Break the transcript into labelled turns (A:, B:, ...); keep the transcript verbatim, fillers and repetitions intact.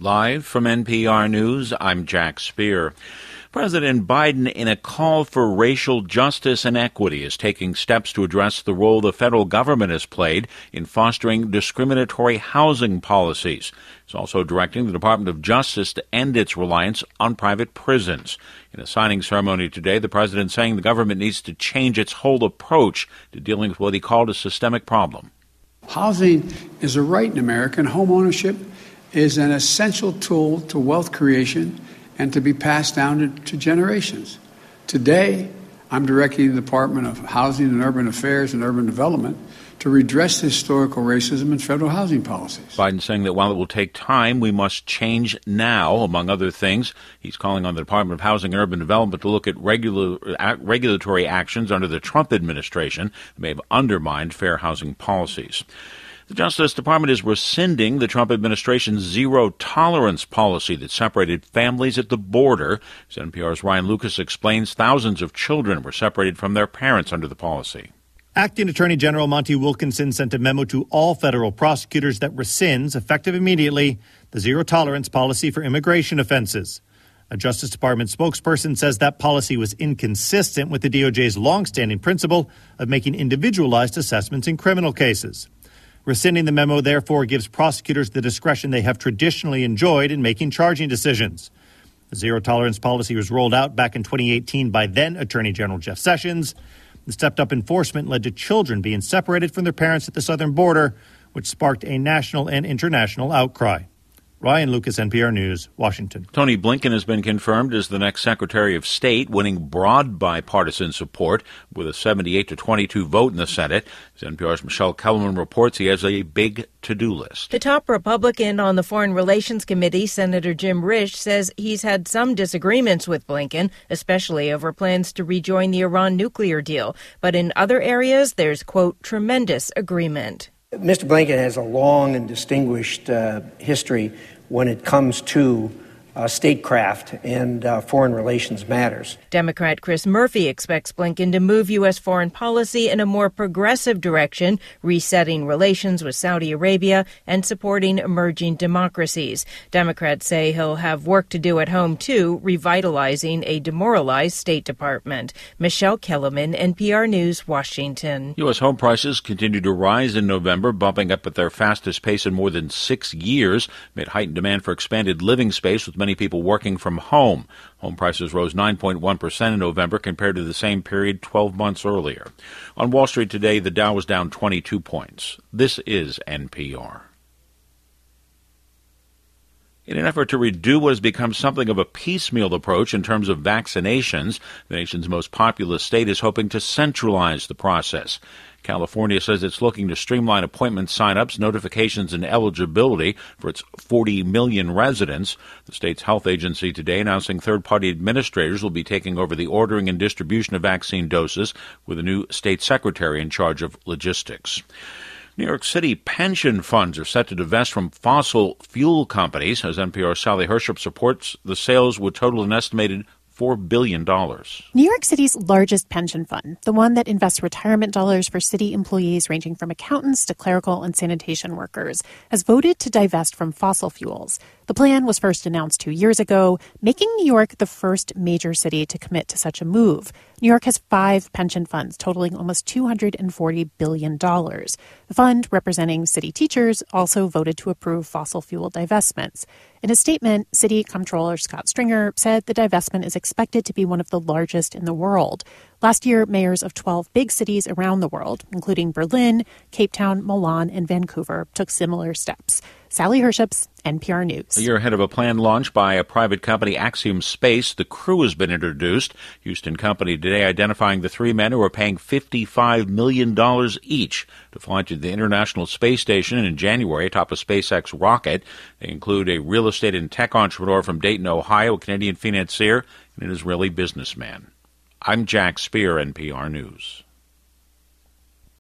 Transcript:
A: Live from N P R News, I'm Jack Speer. President Biden, in a call for racial justice and equity, is taking steps to address the role the federal government has played in fostering discriminatory housing policies. He's also directing the Department of Justice to end its reliance on private prisons. In a signing ceremony today, the president saying the government needs to change its whole approach to dealing with what he called a systemic problem.
B: Housing is a right in America, and home ownership is an essential tool to wealth creation and to be passed down to, to generations. Today, I'm directing the Department of Housing and Urban Affairs and Urban Development to redress historical racism in federal housing policies.
A: Biden saying that while it will take time, we must change now, among other things. He's calling on the Department of Housing and Urban Development to look at regular, uh, regulatory actions under the Trump administration that may have undermined fair housing policies. The Justice Department is rescinding the Trump administration's zero-tolerance policy that separated families at the border. As N P R's Ryan Lucas explains, thousands of children were separated from their parents under the policy.
C: Acting Attorney General Monty Wilkinson sent a memo to all federal prosecutors that rescinds, effective immediately, the zero-tolerance policy for immigration offenses. A Justice Department spokesperson says that policy was inconsistent with the D O J's longstanding principle of making individualized assessments in criminal cases. Rescinding the memo, therefore, gives prosecutors the discretion they have traditionally enjoyed in making charging decisions. The zero-tolerance policy was rolled out back in twenty eighteen by then Attorney General Jeff Sessions. The stepped-up enforcement led to children being separated from their parents at the southern border, which sparked a national and international outcry. Ryan Lucas, N P R News, Washington.
A: Tony Blinken has been confirmed as the next Secretary of State, winning broad bipartisan support with a seventy-eight to twenty-two vote in the Senate. As N P R's Michelle Kellerman reports, he has a big to-do list.
D: The top Republican on the Foreign Relations Committee, Senator Jim Risch, says he's had some disagreements with Blinken, especially over plans to rejoin the Iran nuclear deal. But in other areas, there's, quote, tremendous agreement.
E: Mister Blinken has a long and distinguished uh, history when it comes to uh, statecraft and uh, foreign relations matters.
D: Democrat Chris Murphy expects Blinken to move U S foreign policy in a more progressive direction, resetting relations with Saudi Arabia and supporting emerging democracies. Democrats say he'll have work to do at home, too, revitalizing a demoralized State Department. Michelle Kellerman, N P R News, Washington.
A: U S home prices continue to rise in November, bumping up at their fastest pace in more than six years, amid heightened demand for expanded living space with many people working from home. Home prices rose nine point one percent in November compared to the same period twelve months earlier. On Wall Street today, the Dow was down twenty-two points. This is N P R. In an effort to redo what has become something of a piecemeal approach in terms of vaccinations, the nation's most populous state is hoping to centralize the process. California says it's looking to streamline appointment sign-ups, notifications, and eligibility for its forty million residents. The state's health agency today announcing third-party administrators will be taking over the ordering and distribution of vaccine doses, with a new state secretary in charge of logistics. New York City pension funds are set to divest from fossil fuel companies. As N P R's Sally Hershup supports, the sales would total an estimated four billion dollars.
F: New York City's largest pension fund, the one that invests retirement dollars for city employees ranging from accountants to clerical and sanitation workers, has voted to divest from fossil fuels. The plan was first announced two years ago, making New York the first major city to commit to such a move. New York has five pension funds totaling almost two hundred forty billion dollars. The fund, representing city teachers, also voted to approve fossil fuel divestments. In a statement, City Comptroller Scott Stringer said the divestment is expected to be one of the largest in the world. Last year, mayors of twelve big cities around the world, including Berlin, Cape Town, Milan, and Vancouver, took similar steps. Sally Herships, N P R News.
A: A year ahead of a planned launch by a private company, Axiom Space, the crew has been introduced. Houston company today identifying the three men who are paying fifty-five million dollars each to fly to the International Space Station in January atop a SpaceX rocket. They include a real estate and tech entrepreneur from Dayton, Ohio, a Canadian financier, and an Israeli businessman. I'm Jack Speer, N P R News.